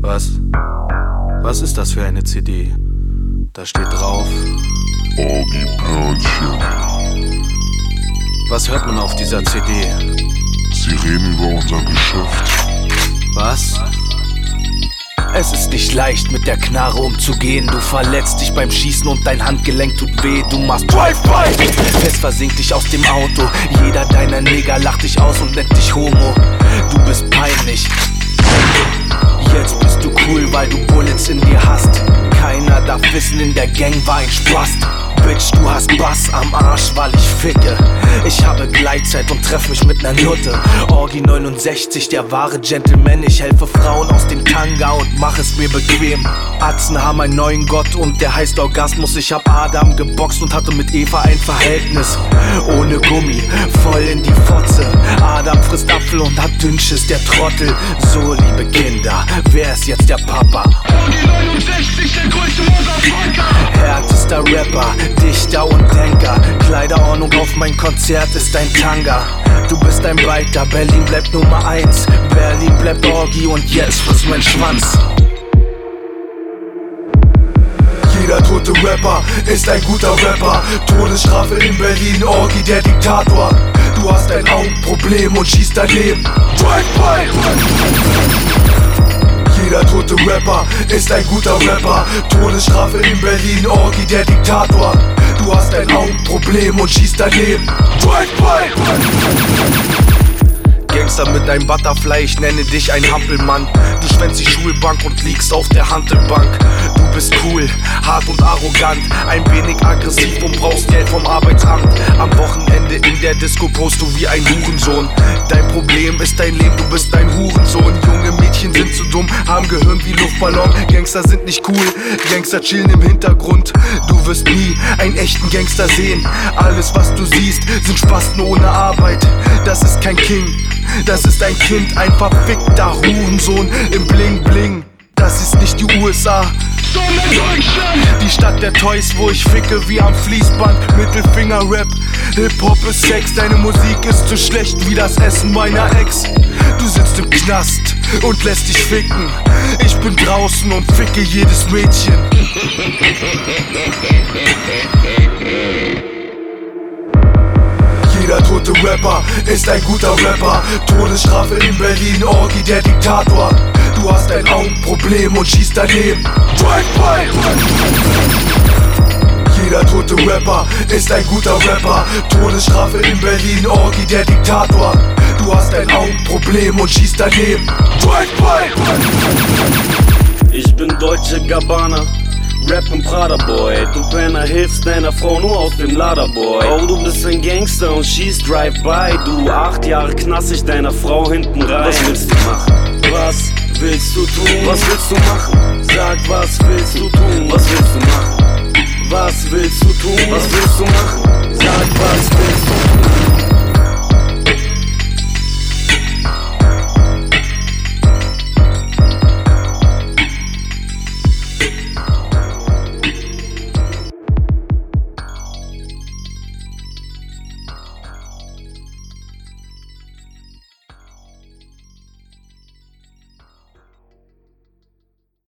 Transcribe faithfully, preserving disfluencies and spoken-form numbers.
Was? Was ist das für eine C D? Da steht drauf Orgi Pörnchen. Was hört man auf dieser C D? Sie reden über unser Geschäft. Was? Es ist nicht leicht, mit der Knarre umzugehen. Du verletzt dich beim Schießen und dein Handgelenk tut weh. Du machst Drive-By, es versinkt dich aus dem Auto. Jeder deiner Neger lacht dich aus und nennt dich Homo. Du bist peinlich. Jetzt bist du cool, weil du Bullets in dir hast. Keiner darf wissen, in der Gang war ein Spast. Bitch, du hast Bass am Arsch, weil ich ficke. Ich habe Gleitzeit und treff mich mit ner Nutte. Orgi neunundsechzig, der wahre Gentleman. Ich helfe Frauen aus dem Tanga und mach es mir bequem. Atzen haben einen neuen Gott und der heißt Orgasmus. Ich hab Adam geboxt und hatte mit Eva ein Verhältnis. Ohne Gummi, voll in die Fotze. Adam frisst Apfel und hat Dünnschiss, der Trottel. So, liebe Kinder, wer ist jetzt der Papa? Orgi neunundsechzig, der größte Motherfucker. Härtester Rapper, Dichter und Denker. Kleiderordnung auf mein Konzert ist ein Tanga. Du bist ein Weiter, Berlin bleibt Nummer eins. Berlin bleibt Orgi und jetzt friss mein Schwanz. Jeder tote Rapper ist ein guter Rapper. Todesstrafe in Berlin, Orgi der Diktator. Du hast ein Augenproblem und schießt daneben. Drive-By. Jeder tote Rapper ist ein guter Rapper. Todesstrafe in Berlin, Orgi der Diktator. Du hast ein Augenproblem und schießt daneben. Drive-By. Gangster mit einem Butterfly, ich nenne dich ein Hampelmann. Du schwänzt die Schulbank und liegst auf der Hantelbank. Du bist cool, hart und arrogant, ein wenig aggressiv und brauchst Geld vom Arbeitsamt. Am Wochenende in der Disco post du wie ein Hurensohn. Dein Problem ist dein Leben, du bist ein Hurensohn. Junge Mädchen sind zu dumm, haben Gehirn wie Luftballon. Gangster sind nicht cool, Gangster chillen im Hintergrund. Du wirst nie einen echten Gangster sehen. Alles was du siehst, sind Spasten ohne Arbeit. Das ist kein King, das ist ein Kind, ein verfickter Hurensohn im Bling Bling. Das ist nicht die U S A, sondern Deutschland. Die Stadt der Toys, wo ich ficke wie am Fließband. Mittelfinger-Rap, Hip-Hop ist Sex. Deine Musik ist so schlecht wie das Essen meiner Ex. Du sitzt im Knast und lässt dich ficken. Ich bin draußen und ficke jedes Mädchen. Jeder tote Rapper ist ein guter Rapper. Todesstrafe in Berlin, Orgi der Diktator. Du hast ein Augenproblem und schießt daneben. Drive-By. Jeder tote Rapper ist ein guter Rapper. Todesstrafe in Berlin, Orgi der Diktator. Du hast ein Augenproblem und schießt daneben. Drive-By. Ich bin deutsche Gabbana, Rap im Prada Boy. Du Penner hilfst deiner Frau nur aus dem Laderboy. Oh, du bist ein Gangster und schießt Drive-By. Du acht Jahre knast ich deiner Frau hinten rein. Was willst du machen? Was willst du tun? Was willst du machen? Sag, was willst du tun? Was willst du machen? Was willst du tun? Was willst du machen?